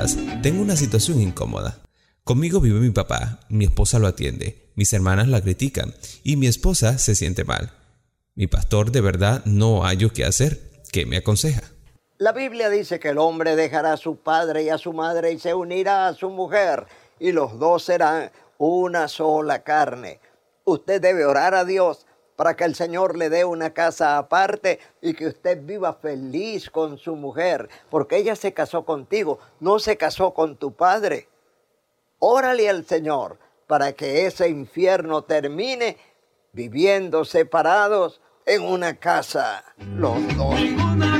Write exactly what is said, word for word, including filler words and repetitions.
estás? Tengo una situación incómoda. Conmigo vive mi papá, mi esposa lo atiende, mis hermanas la critican y mi esposa se siente mal. Mi pastor, de verdad no hallo qué hacer. ¿Qué me aconseja? La Biblia dice que el hombre dejará a su padre y a su madre y se unirá a su mujer y los dos serán una sola carne. Usted debe orar a Dios para que el Señor le dé una casa aparte y que usted viva feliz con su mujer, porque ella se casó contigo, no se casó con tu padre. Órale al Señor para que ese infierno termine viviendo separados en una casa los dos.